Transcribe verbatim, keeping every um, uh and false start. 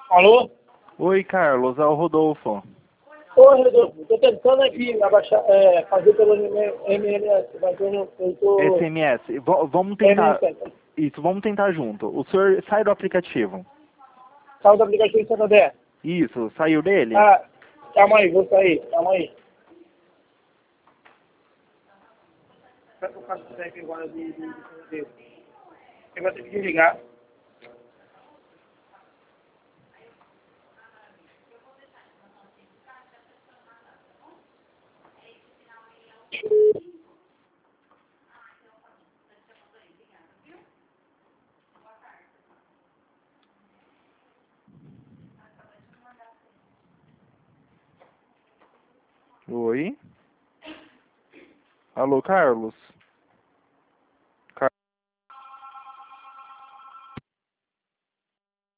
Alô? Oi, Carlos, é o Rodolfo. Oi, Rodolfo. Estou tentando aqui abaixar, é, fazer pelo M N S, mas eu não eu tô... S M S. V vamos tentar. M N S. Isso, vamos tentar junto. O senhor sai do aplicativo. Saiu do aplicativo de Santander. Isso, saiu dele? Ah, calma aí, vou sair. Calma aí. Será que eu faço isso aqui agora de... de, de, de... Eu vou ter que desligar. Oi? Alô, Carlos?